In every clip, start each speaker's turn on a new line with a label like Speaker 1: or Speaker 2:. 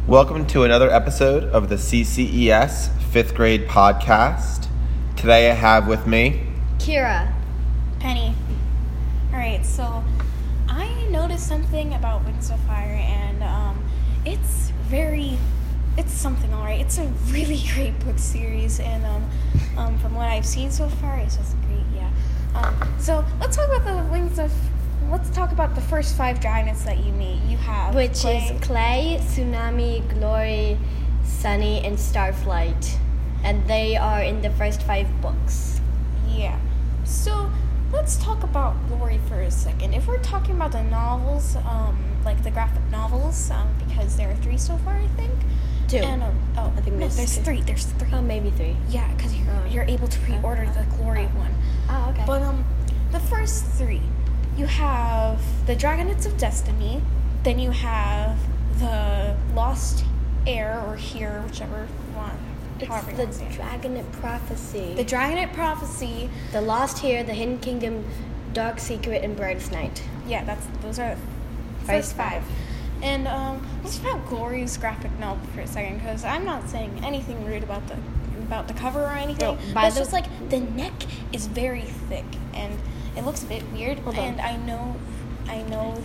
Speaker 1: Welcome to another episode of the CCES 5th grade podcast. Today I have with me
Speaker 2: Kira.
Speaker 3: Penny. Alright, so I noticed something about Wings of Fire, and it's something, alright. It's a really great book series, and from what I've seen so far, it's just great, yeah. So let's talk about let's talk about the first 5 dragons that you meet. You have
Speaker 2: Which is Clay, Tsunami, Glory, Sunny, and Starflight. And they are in the first 5 books.
Speaker 3: Yeah. So let's talk about Glory for a second. If we're talking about the novels, like the graphic novels, because there are 3 so far, I think.
Speaker 2: 2.
Speaker 3: And
Speaker 2: I think
Speaker 3: there's 3. There's 3.
Speaker 2: Oh, maybe 3.
Speaker 3: Yeah, because you're able to pre-order the Glory one.
Speaker 2: Oh, okay.
Speaker 3: But the first 3, you have the Dragonets of Destiny, then you have the Lost Heir or Heir, whichever one.
Speaker 2: It's
Speaker 3: however you
Speaker 2: the
Speaker 3: want to say it.
Speaker 2: Dragonet Prophecy.
Speaker 3: The Dragonet Prophecy.
Speaker 2: The Lost Heir, the Hidden Kingdom, Dark Secret, and Brightest Night.
Speaker 3: Yeah, those are the first 5. And let's talk about Glory's graphic novel for a second, because I'm not saying anything rude about the cover or anything.
Speaker 2: No,
Speaker 3: but it's just like the neck is very thick and it looks a bit weird.
Speaker 2: Hold on.
Speaker 3: And I know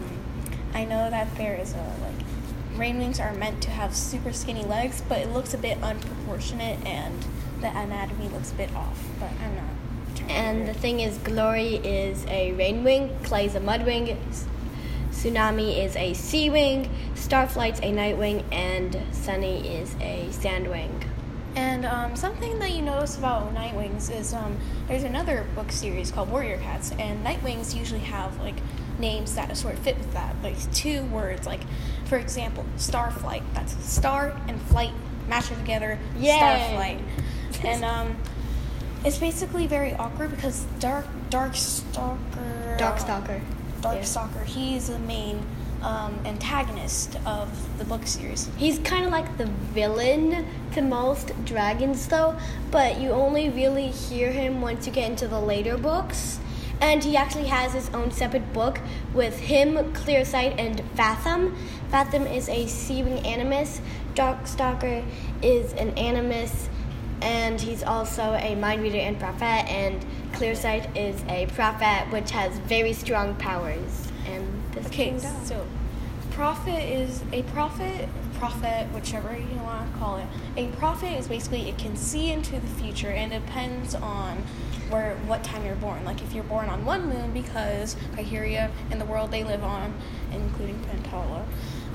Speaker 3: that there is Rainwings are meant to have super skinny legs, but it looks a bit unproportionate and the anatomy looks a bit off. But I'm not.
Speaker 2: And the thing is, Glory is a Rainwing, Clay's a Mudwing, Tsunami is a Seawing, Starflight's a Nightwing, and Sunny is a Sandwing.
Speaker 3: And something that you notice about Nightwings is there's another book series called Warrior Cats, and Nightwings usually have names that sort of fit with that, 2 words. For example, Starflight. That's star and flight mashed together.
Speaker 2: Yay.
Speaker 3: Starflight. And it's basically very awkward because Darkstalker.
Speaker 2: Yeah.
Speaker 3: He's the main antagonist of the book series.
Speaker 2: He's kind of like the villain to most dragons, though, but you only really hear him once you get into the later books. And he actually has his own separate book with him, Clearsight, and Fathom. Fathom is a Seawing Animus. Darkstalker is an Animus, and he's also a Mind Reader and Prophet. And Clearsight is a Prophet, which has very strong powers. And this
Speaker 3: So prophet is a prophet, whichever you want to call it. A prophet is basically, it can see into the future, and it depends on what time you're born. If you're born on one moon, because Hyheria and the world they live on, including Pentala,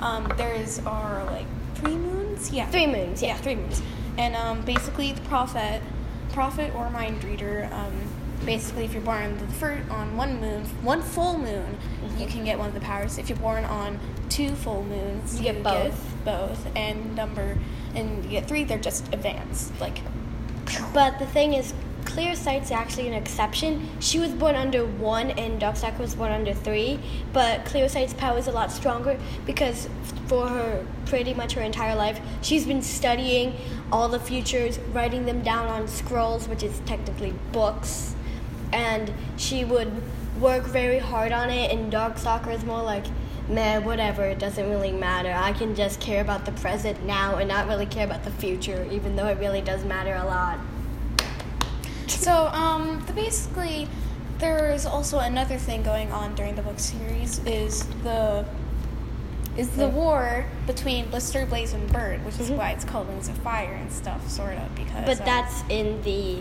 Speaker 3: are 3 moons? Yeah.
Speaker 2: 3 moons, yeah.
Speaker 3: 3 moons. And basically the prophet or mind reader, basically, if you're born on one full moon, you can get one of the powers. If you're born on 2 full moons,
Speaker 2: you get both.
Speaker 3: And you get 3, they're just advanced.
Speaker 2: But the thing is, Clearsight's actually an exception. She was born under 1, and Darkstalker was born under 3. But Clearsight's power is a lot stronger because for pretty much her entire life, she's been studying all the futures, writing them down on scrolls, which is technically books. And she would work very hard on it, and Darkstalker is more like, meh, whatever, it doesn't really matter. I can just care about the present now and not really care about the future, even though it really does matter a lot.
Speaker 3: So, basically, there's also another thing going on during the book series is the war between Blister, Blaze, and Bird, which is why it's called Wings of Fire and stuff, sort of, because...
Speaker 2: But that's in the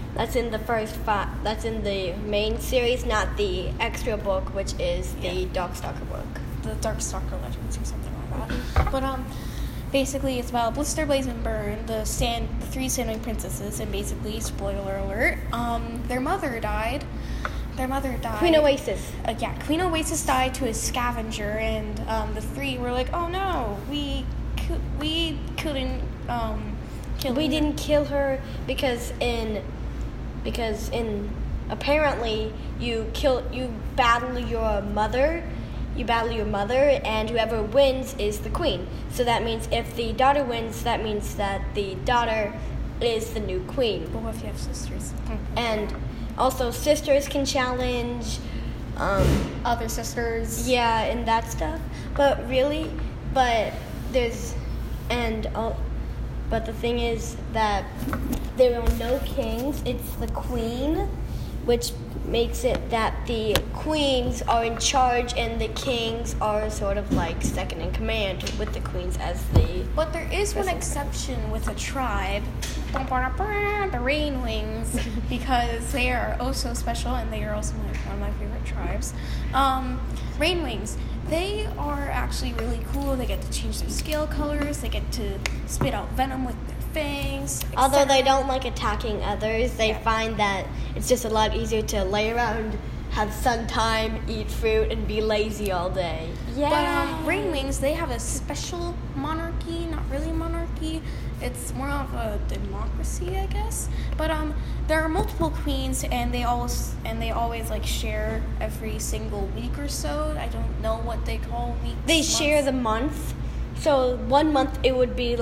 Speaker 2: main series, not the extra book, which is the Darkstalker book.
Speaker 3: The Darkstalker Legends or something like that. But, basically, it's about Blister, Blaze, and Burn, the 3 Sandwing princesses, and basically, spoiler alert, their mother died.
Speaker 2: Queen Oasis.
Speaker 3: Queen Oasis died to a scavenger, and the 3 were like, oh no, we couldn't kill her.
Speaker 2: We didn't kill her because apparently you battle your mother. You battle your mother, and whoever wins is the queen. So that means if the daughter wins, that means that the daughter is the new queen.
Speaker 3: But what if you have sisters?
Speaker 2: And also sisters can challenge
Speaker 3: other sisters.
Speaker 2: Yeah, and that stuff. But there's But the thing is that there are no kings. It's the queen, which makes it that the queens are in charge and the kings are sort of like second in command with the queens as the...
Speaker 3: But there is one exception with a tribe, the Rainwings, because they are oh so special and they are also one of my favorite tribes. Rainwings, they are actually really cool. They get to change their scale colors. They get to spit out venom with their fangs.
Speaker 2: Although they don't like attacking others, they find that it's just a lot easier to lay around, have sun time, eat fruit, and be lazy all day.
Speaker 3: Yeah. But Rainwings, they have a special monarchy. Not really monarchy. It's more of a democracy, I guess. But there are multiple queens, and they always like share every single week or so. I don't know what they call weeks.
Speaker 2: They share the month. So 1 month it would be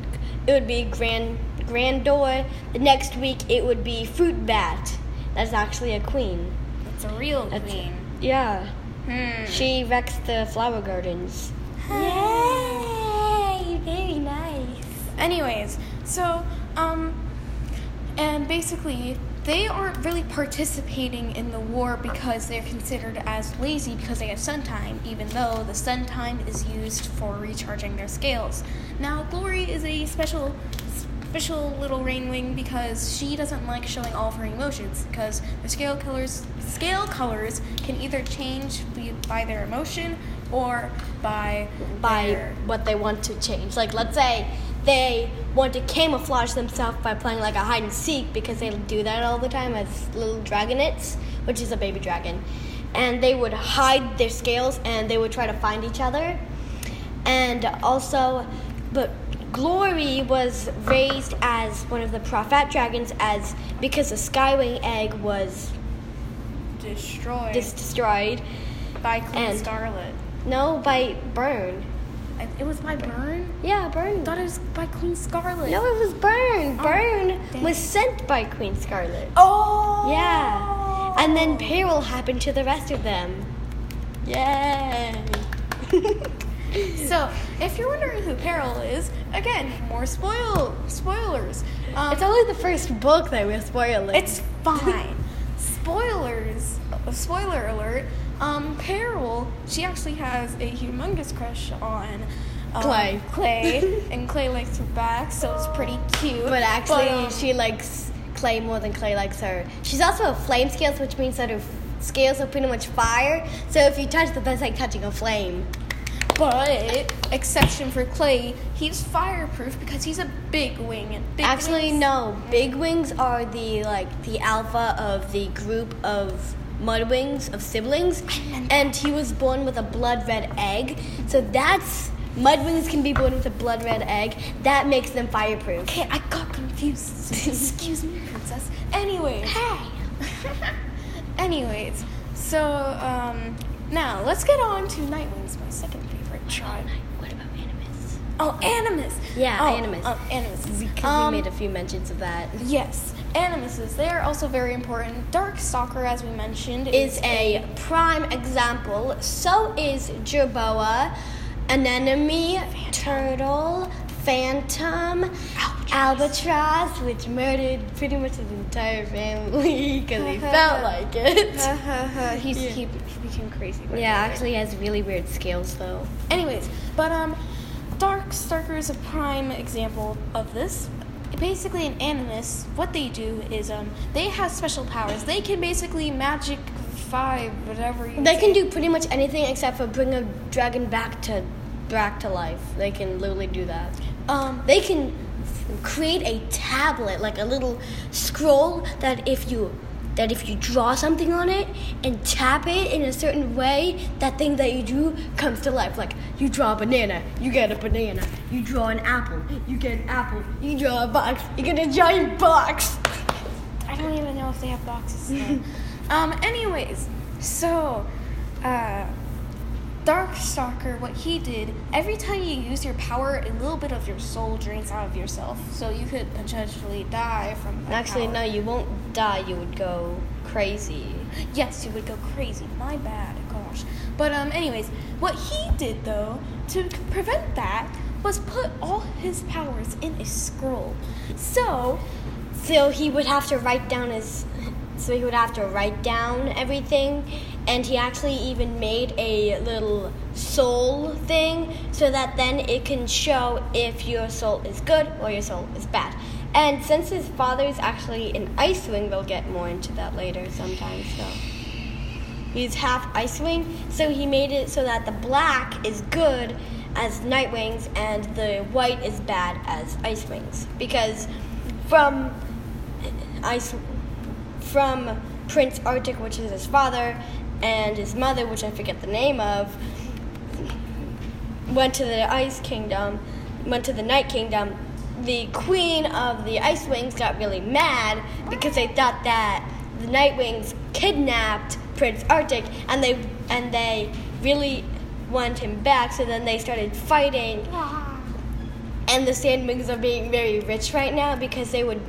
Speaker 2: Grandor. The next week it would be Fruit Bat. That's actually a queen.
Speaker 3: It's a real queen.
Speaker 2: Yeah. She wrecks the flower gardens.
Speaker 3: Yay! Very nice. Anyways, so, and basically, they aren't really participating in the war because they're considered as lazy because they have sun time, even though the sun time is used for recharging their scales. Now, Glory is a special little Rainwing because she doesn't like showing all of her emotions because the scale colors can either change by their emotion or by
Speaker 2: what they want to change. Like, let's say they want to camouflage themselves by playing like a hide and seek because they do that all the time as little dragonets, which is a baby dragon. And they would hide their scales and they would try to find each other. And also, but Glory was raised as one of the Prophet dragons because the Skywing egg was destroyed
Speaker 3: by Queen Scarlet.
Speaker 2: No, by Burn.
Speaker 3: It was by Burn?
Speaker 2: Yeah, Burn.
Speaker 3: I thought it was by Queen Scarlet.
Speaker 2: No, it was Burn. Burn was sent by Queen Scarlet.
Speaker 3: Oh!
Speaker 2: Yeah. And then peril happened to the rest of them. Yay!
Speaker 3: So, if you're wondering who Peril is, again, more spoilers.
Speaker 2: It's only the first book that we're spoiling.
Speaker 3: It's fine. Spoilers. Spoiler alert. Peril, she actually has a humongous crush on
Speaker 2: Clay.
Speaker 3: And Clay likes her back, so it's pretty cute.
Speaker 2: But actually, she likes Clay more than Clay likes her. She's also a flame scales, which means that her scales are pretty much fire. So if you touch them, that's like touching a flame.
Speaker 3: But exception for Clay, he's fireproof because he's a big wing. And
Speaker 2: no. Big wings are the alpha of the group of Mudwings, of siblings. And he was born with a blood red egg. So that's Mudwings can be born with a blood red egg. That makes them fireproof.
Speaker 3: Okay, I got confused. Excuse me, princess. Anyways.
Speaker 2: Hey.
Speaker 3: Anyways, so now let's get on to Nightwings, my second favorite tribe.
Speaker 2: What about Animus?
Speaker 3: Oh, Animus.
Speaker 2: Yeah, Animus.
Speaker 3: Animus.
Speaker 2: Because we made a few mentions of that.
Speaker 3: Yes. Animuses, they are also very important. Darkstalker, as we mentioned,
Speaker 2: is a prime example. So is Jerboa, Anemone, Turtle, Phantom, Albatross, which murdered pretty much his entire family because he felt like it.
Speaker 3: He became crazy.
Speaker 2: Actually he has really weird scales though.
Speaker 3: Anyways, but Darkstalker is a prime example of this. Basically, in Animus, what they do is they have special powers. They can basically magic 5, whatever you
Speaker 2: They can do pretty much anything except for bring a dragon back to life. They can literally do that. They can create a tablet, like a little scroll that if you draw something on it and tap it in a certain way, that thing that you drew comes to life. Like, you draw a banana, you get a banana. You draw an apple, you get an apple. You draw a box, you get a giant box.
Speaker 3: I don't even know if they have boxes. Anyways, so, Darkstalker, what he did, every time you use your power, a little bit of your soul drains out of yourself. So you could potentially die from that
Speaker 2: Actually,
Speaker 3: power.
Speaker 2: no, you won't die. You would go crazy.
Speaker 3: Yes, you would go crazy. My bad. Gosh. But anyways, what he did, though, to prevent that, was put all his powers in a scroll. So
Speaker 2: he would have to write down everything, and he actually even made a little soul thing so that then it can show if your soul is good or your soul is bad. And since his father is actually an Icewing, we'll get more into that later sometime. So he's half Icewing, so he made it so that the black is good as Nightwings and the white is bad as Icewings, because from Prince Arctic, which is his father, and his mother, which I forget the name of, went to the Night Kingdom. The queen of the Icewings got really mad because they thought that the Nightwings kidnapped Prince Arctic, and they really wanted him back. So then they started fighting, and the Sandwings are being very rich right now because they would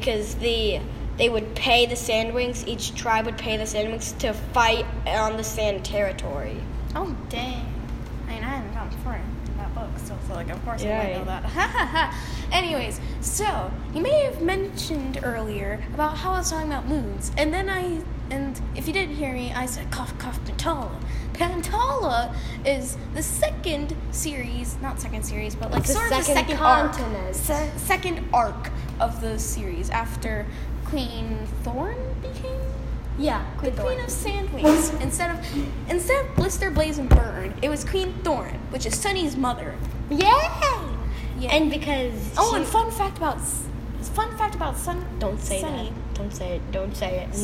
Speaker 2: pay the Sandwings. Each tribe would pay the Sandwings to fight on the Sand territory.
Speaker 3: Oh dang! I mean, I haven't gotten far in that book, so like, of course I know that. Anyways, so you may have mentioned earlier about how I was talking about moons, and if you didn't hear me, I said cough cough Pantala. Pantala is the second series, not second series, but like sort of the second continent, second arc of the series after Queen Thorn became.
Speaker 2: Yeah,
Speaker 3: Queen of Sandwings. Instead of Blister, Blaze, and Burn, it was Queen Thorn, which is Sunny's mother.
Speaker 2: Yay!
Speaker 3: Yeah.
Speaker 2: And because
Speaker 3: and fun fact about Sun.
Speaker 2: Don't say
Speaker 3: Sunny.
Speaker 2: that. Don't say it.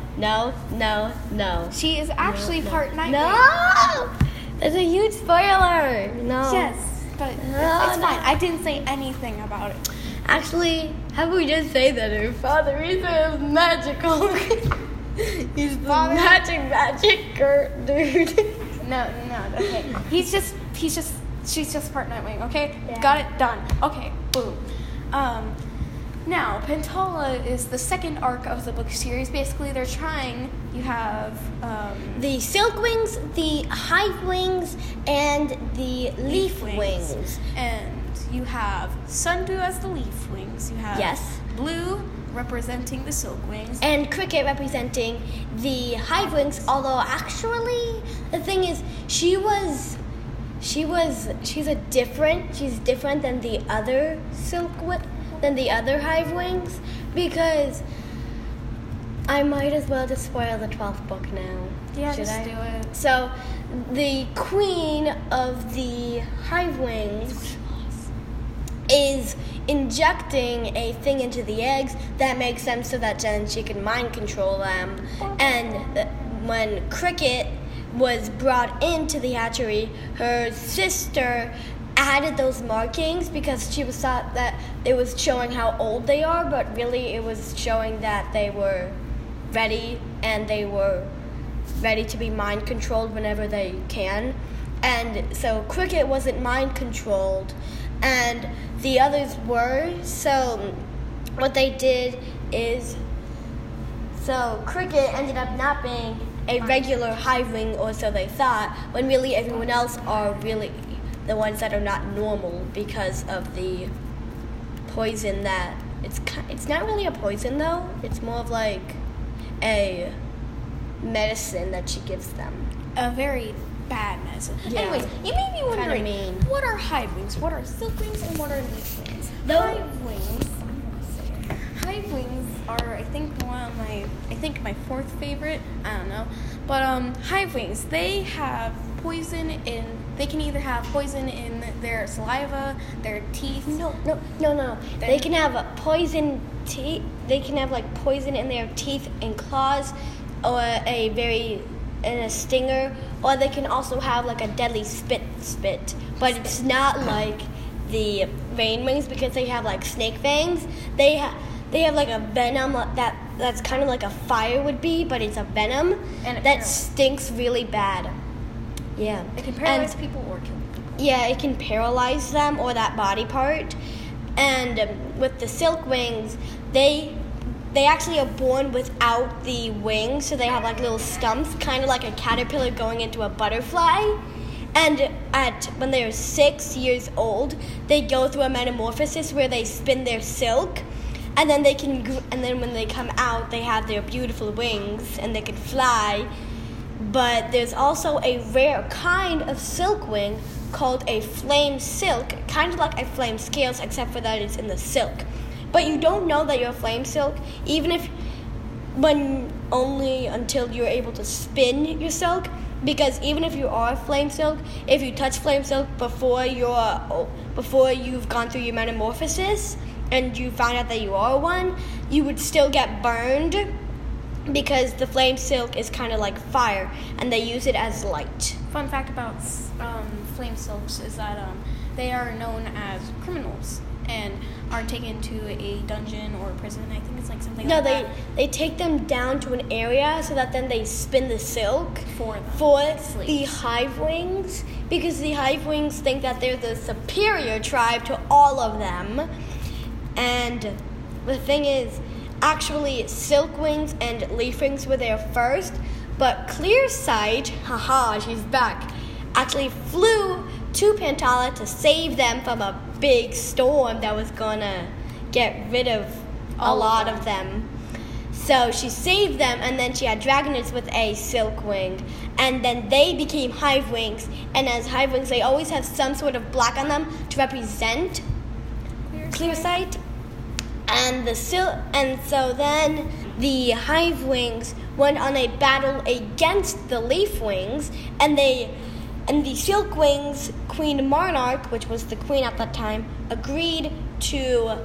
Speaker 2: No.
Speaker 3: She is actually part Nightwing.
Speaker 2: No! That's a huge spoiler. No.
Speaker 3: Yes, but it's fine. I didn't say anything about it.
Speaker 2: Actually, how about we just say that her father is magical? He's the magic dude.
Speaker 3: No, okay. She's just part Nightwing, okay?
Speaker 2: Yeah.
Speaker 3: Got it, done. Okay, boom. Now, Pantala is the second arc of the book series. Basically, they're trying, you have
Speaker 2: the Silkwings, the Hivewings, and the Leafwings.
Speaker 3: And you have Sundew as the Leafwings. You have Blue representing the Silkwings.
Speaker 2: And Cricket representing the Hivewings, although actually the thing is she's different than the other Hivewings, because I might as well just spoil the 12th book now.
Speaker 3: Yeah, do it.
Speaker 2: So the queen of the Hivewings is injecting a thing into the eggs that makes them so that then she can mind control them. And when Cricket was brought into the hatchery, her sister added those markings because she was thought that it was showing how old they are, but really it was showing that they were ready, and they were ready to be mind controlled whenever they can. And so Cricket wasn't mind controlled, and the others were. So what they did is, so Cricket ended up not being a regular Hivewing, or so they thought, when really everyone else are really the ones that are not normal because of the poison that it's not really a poison though. It's more of like a medicine that she gives them.
Speaker 3: A very bad medicine.
Speaker 2: Yeah.
Speaker 3: Anyways, you may be wondering,
Speaker 2: mean.
Speaker 3: what are Hivewings, what are Silkwings, and what are Leafwings? Hivewings are, I think my fourth favorite. I don't know, but Hivewings, they have poison they can either have poison in their saliva, their teeth.
Speaker 2: No. They can have poison teeth. They can have like poison in their teeth and claws, or a stinger, or they can also have like a deadly spit. But it's not like the Rainwings, because they have like snake fangs. They have like a venom that's kind of like a fire would be, but it's a venom that stinks really bad. Yeah.
Speaker 3: It can paralyze people or kill people.
Speaker 2: Yeah, it can paralyze them or that body part. And with the Silkwings, they actually are born without the wings, so they have like little stumps, kind of like a caterpillar going into a butterfly. And when they're 6 years old, they go through a metamorphosis where they spin their silk, and then when they come out, they have their beautiful wings and they can fly. But there's also a rare kind of silk wing called a flame silk, kind of like a flame scales, except for that it's in the silk. But you don't know that you're a flame silk, only until you're able to spin your silk. Because even if you are a flame silk, if you touch flame silk before you've gone through your metamorphosis and you find out that you are one, you would still get burned, because the flame silk is kind of like fire, and they use it as light.
Speaker 3: Fun fact about flame silks is that they are known as criminals and are taken to a dungeon or a prison. I think it's like something like that. No,
Speaker 2: they take them down to an area so that then they spin the silk for the hive wings, because the hive wings think that they're the superior tribe to all of them. And the thing is, actually, silk wings and leaf wings were there first, but Clearsight, she's back, actually flew to Pantala to save them from a big storm that was gonna get rid of a lot of them. So she saved them, and then she had Dragonets with a silk wing, and then they became hive wings. And as hive wings, they always have some sort of black on them to represent Clearsight. And so then the hive wings went on a battle against the leaf wings, and the silk wings, Queen Monarch, which was the queen at that time, agreed to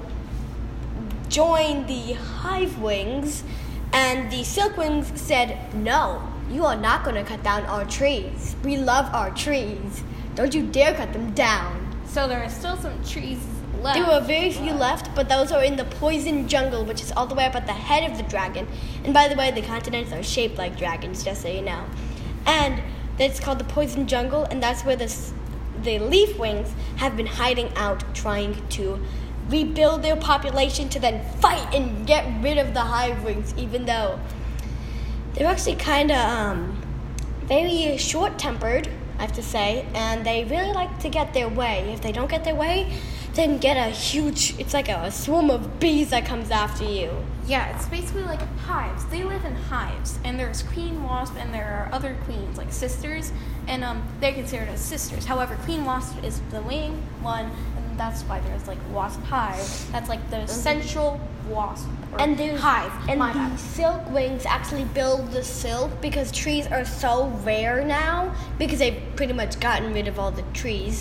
Speaker 2: join the hive wings, and the silk wings said, "No, you are not going to cut down our trees. We love our trees. Don't you dare cut them down."
Speaker 3: So there are still some trees left.
Speaker 2: There were very few left, but those are in the poison jungle, which is all the way up at the head of the dragon. And by the way, the continents are shaped like dragons, just so you know. And it's called the poison jungle, and that's where the leaf wings have been hiding out, trying to rebuild their population to then fight and get rid of the hive wings, even though they're actually kind of very short-tempered, I have to say, and they really like to get their way. If they don't get their way, then it's like a swarm of bees that comes after you.
Speaker 3: Yeah, it's basically like hives. They live in hives, and there's Queen Wasp, and there are other queens, like sisters, and they're considered as sisters. However, Queen Wasp is the main one, and that's why there's like Wasp Hive. That's like the central wasp hive.
Speaker 2: And the silk wings actually build the silk, because trees are so rare now, because they've pretty much gotten rid of all the trees.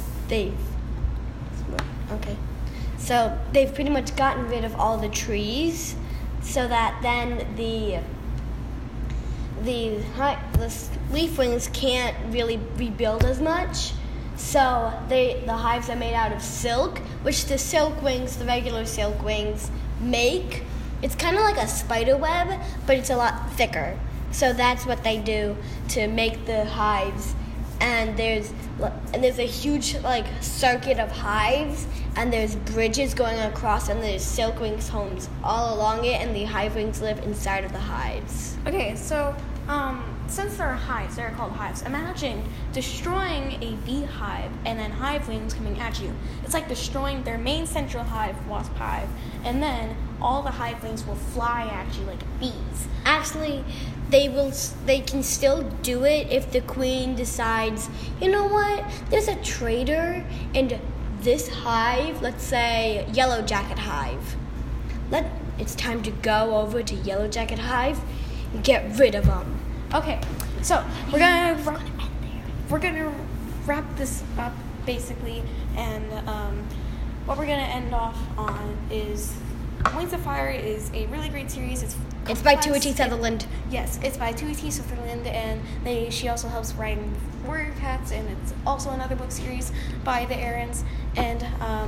Speaker 2: So they've pretty much gotten rid of all the trees, so that then the leaf wings can't really rebuild as much. So the hives are made out of silk, which the regular silk wings make. It's kind of like a spider web, but it's a lot thicker. So that's what they do to make the hives. And there's a huge circuit of hives, and there's bridges going across, and there's silk wings homes all along it, and the hive wings live inside of the hives.
Speaker 3: Okay, so since there are hives, they're called hives. Imagine destroying a beehive and then hive wings coming at you. It's like destroying their main central hive, Wasp Hive, and then all the hive wings will fly at you like bees.
Speaker 2: Actually, they can still do it if the queen decides, you know what, there's a traitor in this hive, let's say Yellow Jacket Hive. It's time to go over to Yellow Jacket Hive and get rid of them.
Speaker 3: Okay, so we're gonna wrap this up basically, and what we're gonna end off on is Wings of Fire is a really great series. It's
Speaker 2: by Tuati Sutherland.
Speaker 3: Yes, it's by Tuati Sutherland, and she also helps write Warrior Cats, and it's also another book series by the Aarons, and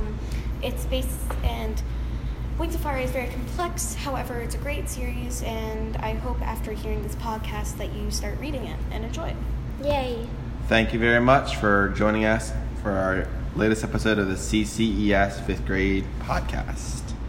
Speaker 3: Wings of Fire is very complex. However, it's a great series, and I hope after hearing this podcast that you start reading it and enjoy it.
Speaker 2: Yay!
Speaker 1: Thank you very much for joining us for our latest episode of the CCES 5th grade podcast.